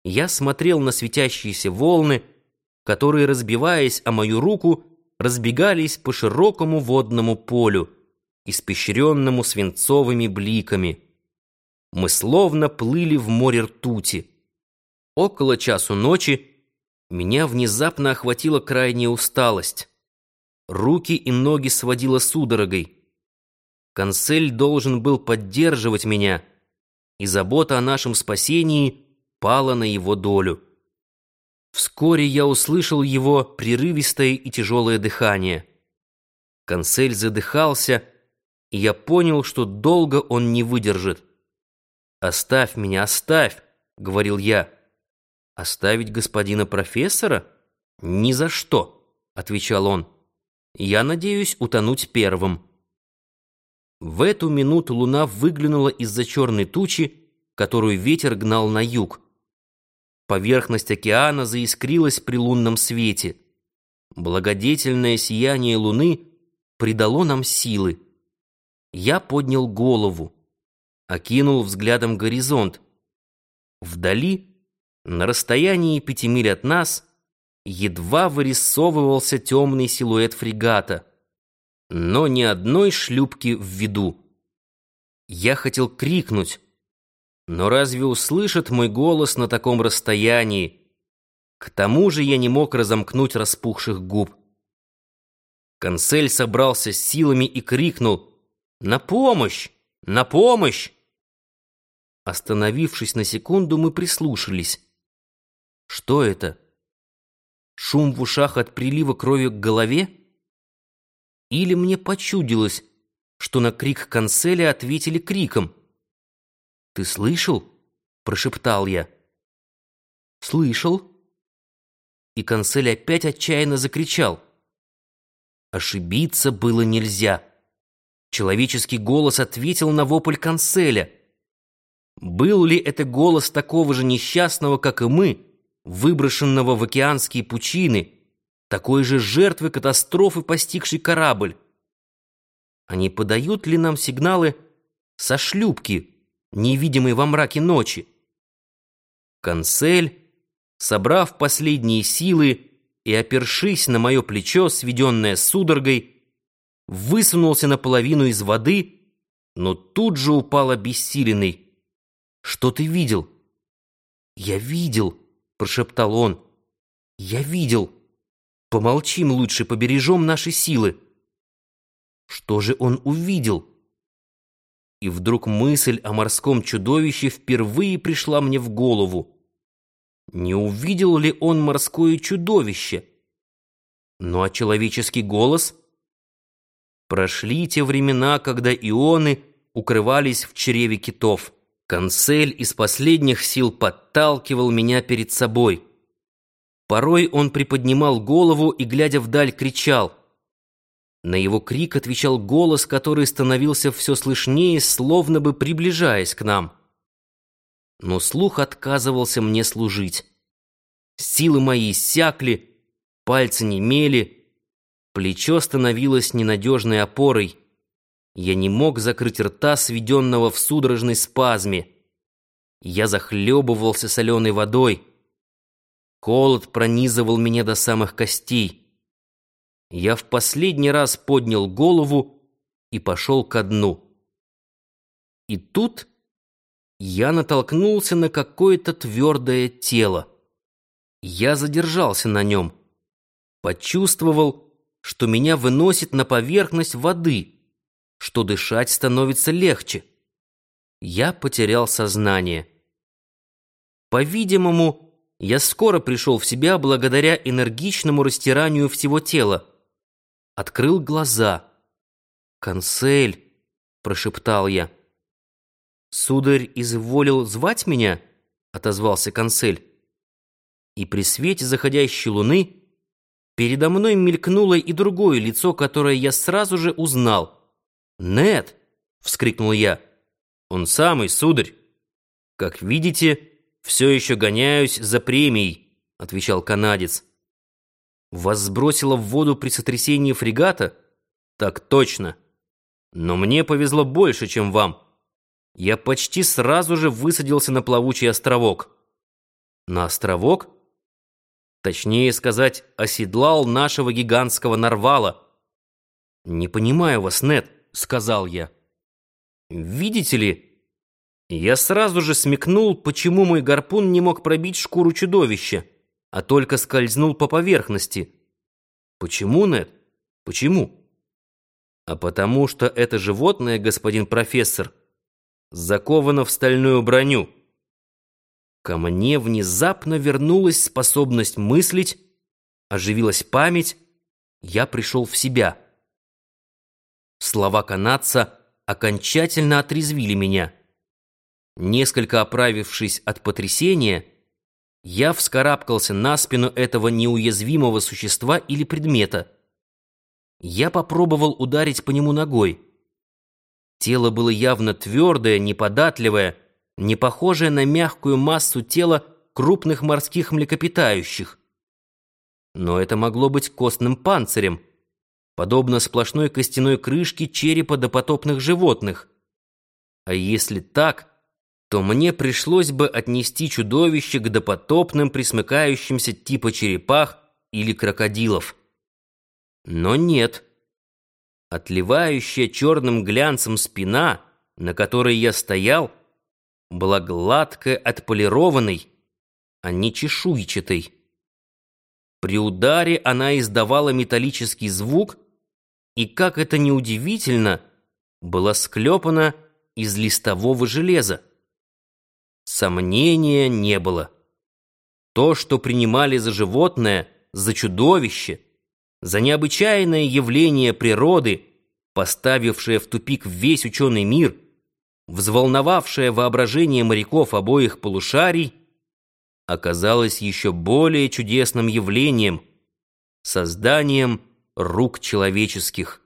Я смотрел на светящиеся волны, которые, разбиваясь о мою руку, разбегались по широкому водному полю, испещренному свинцовыми бликами. Мы словно плыли в море ртути. Около часу ночи меня внезапно охватила крайняя усталость. Руки и ноги сводило судорогой. Консель должен был поддерживать меня, и забота о нашем спасении пала на его долю. Вскоре я услышал его прерывистое и тяжелое дыхание. Консель задыхался, и я понял, что долго он не выдержит. «Оставь меня, оставь!» — говорил я. «Оставить господина профессора? Ни за что!» — отвечал он. «Я надеюсь утонуть первым». В эту минуту луна выглянула из-за черной тучи, которую ветер гнал на юг. Поверхность океана заискрилась при лунном свете. Благодетельное сияние луны придало нам силы. Я поднял голову, окинул взглядом горизонт. Вдали, на расстоянии 5 миль от нас, едва вырисовывался темный силуэт фрегата, но ни одной шлюпки в виду. Я хотел крикнуть, но разве услышит мой голос на таком расстоянии? К тому же я не мог разомкнуть распухших губ. Консель собрался с силами и крикнул: «На помощь! На помощь!» Остановившись на секунду, мы прислушались. Что это? Шум в ушах от прилива крови к голове? Или мне почудилось, что на крик Конселя ответили криком? «Ты слышал?» — прошептал я. «Слышал». И Консель опять отчаянно закричал. Ошибиться было нельзя. Человеческий голос ответил на вопль Конселя. Был ли это голос такого же несчастного, как и мы, выброшенного в океанские пучины, такой же жертвы катастрофы, постигшей корабль? А не подают ли нам сигналы со шлюпки, невидимой во мраке ночи? Консель, собрав последние силы и опершись на мое плечо, сведенное судорогой, высунулся наполовину из воды, но тут же упал обессиленный. «Что ты видел?» «Я видел», — прошептал он. «Я видел. Помолчим лучше, побережем наши силы». Что же он увидел? И вдруг мысль о морском чудовище впервые пришла мне в голову. Не увидел ли он морское чудовище? Ну а человеческий голос? Прошли те времена, когда ионы укрывались в чреве китов. Консель из последних сил подталкивал меня перед собой. Порой он приподнимал голову и, глядя вдаль, кричал. На его крик отвечал голос, который становился все слышнее, словно бы приближаясь к нам. Но слух отказывался мне служить. Силы мои иссякли, пальцы немели, плечо становилось ненадежной опорой. Я не мог закрыть рта, сведенного в судорожной спазме. Я захлебывался соленой водой. Холод пронизывал меня до самых костей. Я в последний раз поднял голову и пошел ко дну. И тут я натолкнулся на какое-то твердое тело. Я задержался на нем. Почувствовал, что меня выносит на поверхность воды, что дышать становится легче. Я потерял сознание. По-видимому, я скоро пришел в себя благодаря энергичному растиранию всего тела. Открыл глаза. «Консель», — прошептал я. «Сударь изволил звать меня?» — отозвался Консель. И при свете заходящей луны передо мной мелькнуло и другое лицо, которое я сразу же узнал. «Нед!» — вскрикнул я. «Он самый, сударь. Как видите, все еще гоняюсь за премией», — отвечал канадец. «Вас сбросило в воду при сотрясении фрегата?» «Так точно. Но мне повезло больше, чем вам. Я почти сразу же высадился на плавучий островок». На островок? Точнее сказать, оседлал нашего гигантского нарвала. «Не понимаю вас, Нед», — сказал я. «Видите ли, я сразу же смекнул, почему мой гарпун не мог пробить шкуру чудовища, а только скользнул по поверхности. Почему, Нед? Почему? А потому что это животное, господин профессор, заковано в стальную броню». Ко мне внезапно вернулась способность мыслить, оживилась память, я пришел в себя. Слова канадца окончательно отрезвили меня. Несколько оправившись от потрясения, я вскарабкался на спину этого неуязвимого существа или предмета. Я попробовал ударить по нему ногой. Тело было явно твердое, неподатливое, не похожее на мягкую массу тела крупных морских млекопитающих. Но это могло быть костным панцирем, подобно сплошной костяной крышке черепа допотопных животных. А если так, то мне пришлось бы отнести чудовище к допотопным пресмыкающимся типа черепах или крокодилов. Но нет. Отливающая черным глянцем спина, на которой я стоял, была гладко отполированной, а не чешуйчатой. При ударе она издавала металлический звук и, как это ни удивительно, была склепана из листового железа. Сомнения не было. То, что принимали за животное, за чудовище, за необычайное явление природы, поставившее в тупик весь ученый мир, взволновавшее воображение моряков обоих полушарий, оказалось еще более чудесным явлением — созданием рук человеческих.